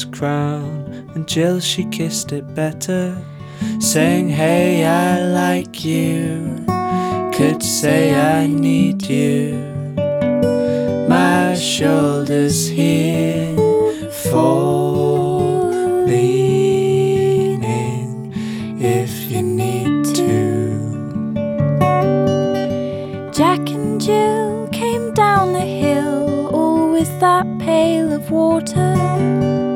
crown, and Jill she kissed it better, saying, hey, I like you, could say I need you, my shoulders here for leaning if you need to. Jack and Jill came down the hill, all with that pail of water.